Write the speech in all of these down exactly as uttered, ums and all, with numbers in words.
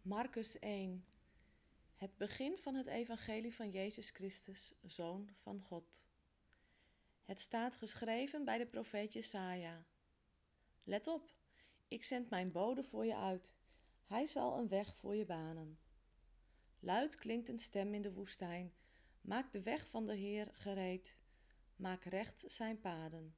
Marcus één. Het begin van het evangelie van Jezus Christus, Zoon van God. Het staat geschreven bij de profeet Jesaja. Let op, ik zend mijn bode voor je uit. Hij zal een weg voor je banen. Luid klinkt een stem in de woestijn. Maak de weg van de Heer gereed. Maak recht zijn paden.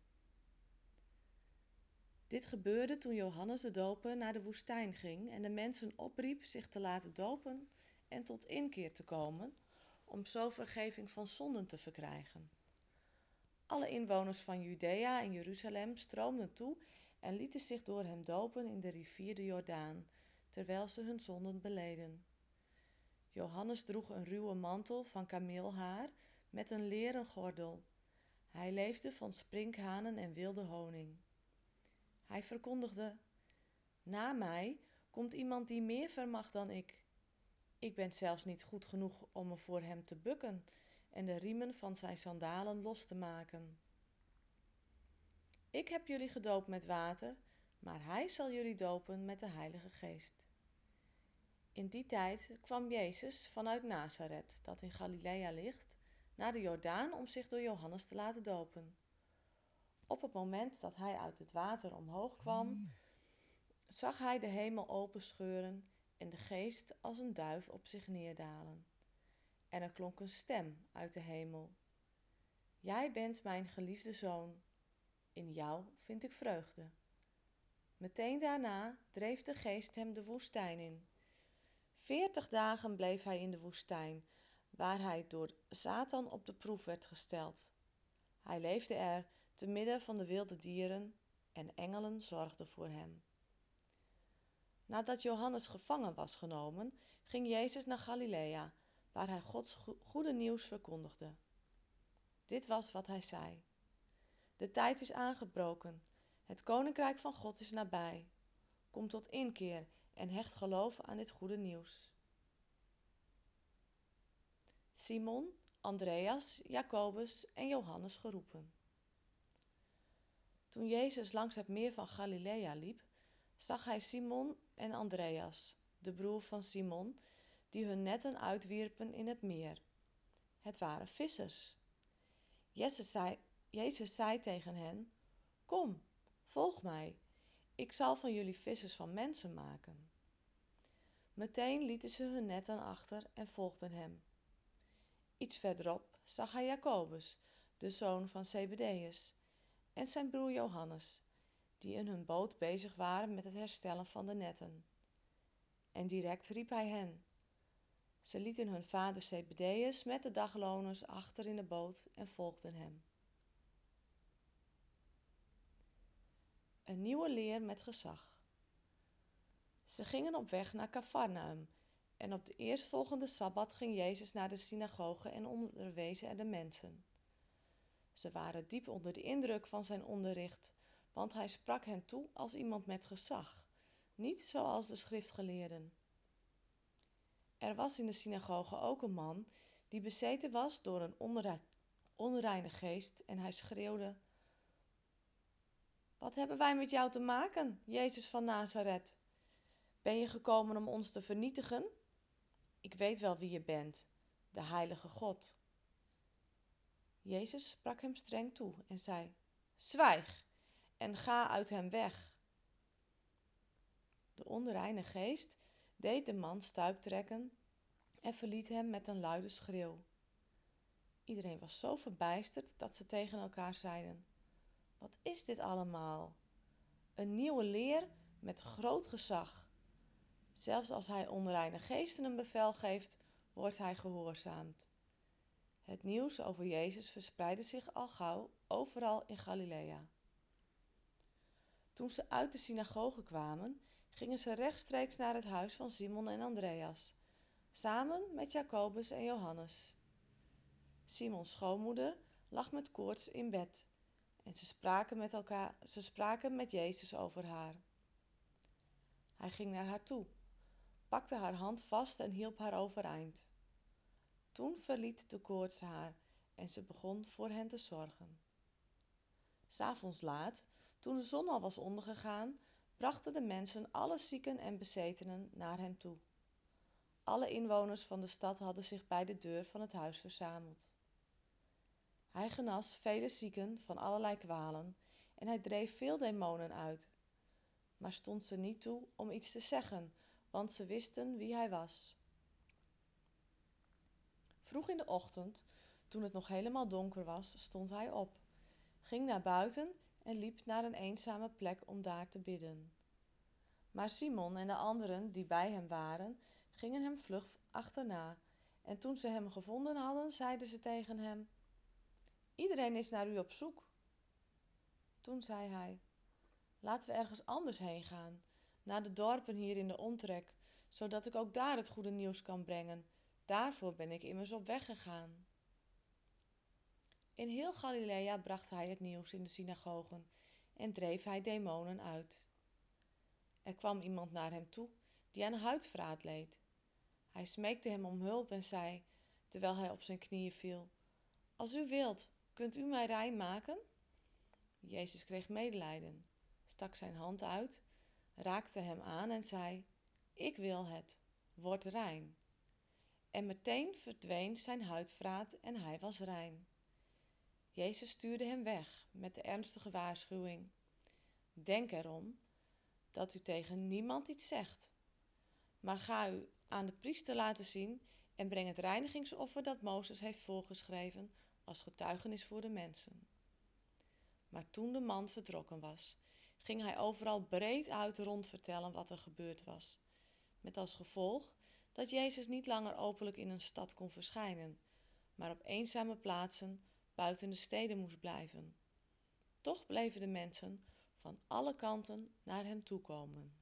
Dit gebeurde toen Johannes de Doper naar de woestijn ging en de mensen opriep zich te laten dopen en tot inkeer te komen, om zo vergeving van zonden te verkrijgen. Alle inwoners van Judea en Jeruzalem stroomden toe en lieten zich door hem dopen in de rivier de Jordaan, terwijl ze hun zonden beleden. Johannes droeg een ruwe mantel van kameelhaar met een leren gordel. Hij leefde van sprinkhanen en wilde honing. Hij verkondigde: Na mij komt iemand die meer vermag dan ik. Ik ben zelfs niet goed genoeg om me voor hem te bukken en de riemen van zijn sandalen los te maken. Ik heb jullie gedoopt met water, maar hij zal jullie dopen met de Heilige Geest. In die tijd kwam Jezus vanuit Nazaret, dat in Galilea ligt, naar de Jordaan om zich door Johannes te laten dopen. Op het moment dat hij uit het water omhoog kwam, zag hij de hemel openscheuren en de Geest als een duif op zich neerdalen. En er klonk een stem uit de hemel: Jij bent mijn geliefde Zoon, in jou vind ik vreugde. Meteen daarna dreef de Geest hem de woestijn in. Veertig dagen bleef hij in de woestijn, waar hij door Satan op de proef werd gesteld. Hij leefde er te midden van de wilde dieren en engelen zorgden voor hem. Nadat Johannes gevangen was genomen, ging Jezus naar Galilea, waar hij Gods goede nieuws verkondigde. Dit was wat hij zei: De tijd is aangebroken, het koninkrijk van God is nabij. Kom tot inkeer en hecht geloof aan dit goede nieuws. Simon, Andreas, Jacobus en Johannes geroepen. Toen Jezus langs het meer van Galilea liep, zag hij Simon en Andreas, de broer van Simon, die hun netten uitwierpen in het meer. Het waren vissers. Jezus zei, Jezus zei tegen hen: Kom, volg mij, ik zal van jullie vissers van mensen maken. Meteen lieten ze hun netten achter en volgden hem. Iets verderop zag hij Jacobus, de zoon van Zebedeus, en zijn broer Johannes, die in hun boot bezig waren met het herstellen van de netten. En direct riep hij hen. Ze lieten hun vader Zebedeus met de dagloners achter in de boot en volgden hem. Een nieuwe leer met gezag. Ze gingen op weg naar Kafarnaum en op de eerstvolgende sabbat ging Jezus naar de synagoge en onderwees er de mensen. Ze waren diep onder de indruk van zijn onderricht, want hij sprak hen toe als iemand met gezag, niet zoals de schriftgeleerden. Er was in de synagoge ook een man die bezeten was door een onreine geest en hij schreeuwde: Wat hebben wij met jou te maken, Jezus van Nazaret? Ben je gekomen om ons te vernietigen? Ik weet wel wie je bent, de heilige God. Jezus sprak hem streng toe en zei: Zwijg en ga uit hem weg. De onreine geest deed de man stuiptrekken en verliet hem met een luide schreeuw. Iedereen was zo verbijsterd dat ze tegen elkaar zeiden: Wat is dit allemaal? Een nieuwe leer met groot gezag. Zelfs als hij onreine geesten een bevel geeft, wordt hij gehoorzaamd. Het nieuws over Jezus verspreidde zich al gauw overal in Galilea. Toen ze uit de synagoge kwamen, gingen ze rechtstreeks naar het huis van Simon en Andreas, samen met Jacobus en Johannes. Simons schoonmoeder lag met koorts in bed en ze spraken met elkaar, ze spraken met Jezus over haar. Hij ging naar haar toe, pakte haar hand vast en hielp haar overeind. Toen verliet de koorts haar en ze begon voor hen te zorgen. 'S Avonds laat, toen de zon al was ondergegaan, brachten de mensen alle zieken en bezetenen naar hem toe. alle inwoners van de stad hadden zich bij de deur van het huis verzameld. Hij genas vele zieken van allerlei kwalen en hij dreef veel demonen uit, maar stond ze niet toe om iets te zeggen, want ze wisten wie hij was. Vroeg in de ochtend, toen het nog helemaal donker was, stond hij op, ging naar buiten en liep naar een eenzame plek om daar te bidden. Maar Simon en de anderen die bij hem waren, gingen hem vlug achterna, en toen ze hem gevonden hadden, zeiden ze tegen hem: "Iedereen is naar u op zoek." Toen zei hij: "Laten we ergens anders heen gaan, naar de dorpen hier in de omtrek, zodat ik ook daar het goede nieuws kan brengen. Daarvoor ben ik immers op weg gegaan." In heel Galilea bracht hij het nieuws in de synagogen en dreef hij demonen uit. Er kwam iemand naar hem toe die aan huidverraad leed. Hij smeekte hem om hulp en zei, terwijl hij op zijn knieën viel: "Als u wilt, kunt u mij rein maken?" Jezus kreeg medelijden, stak zijn hand uit, raakte hem aan en zei: "Ik wil het, word rein." En meteen verdween zijn huidverraad en hij was rein. Jezus stuurde hem weg met de ernstige waarschuwing: "Denk erom dat u tegen niemand iets zegt, maar ga u aan de priester laten zien en breng het reinigingsoffer dat Mozes heeft voorgeschreven als getuigenis voor de mensen." Maar toen de man vertrokken was, ging hij overal breed uit rondvertellen wat er gebeurd was, met als gevolg dat Jezus niet langer openlijk in een stad kon verschijnen, maar op eenzame plaatsen buiten de steden moest blijven. Toch bleven de mensen van alle kanten naar hem toe komen.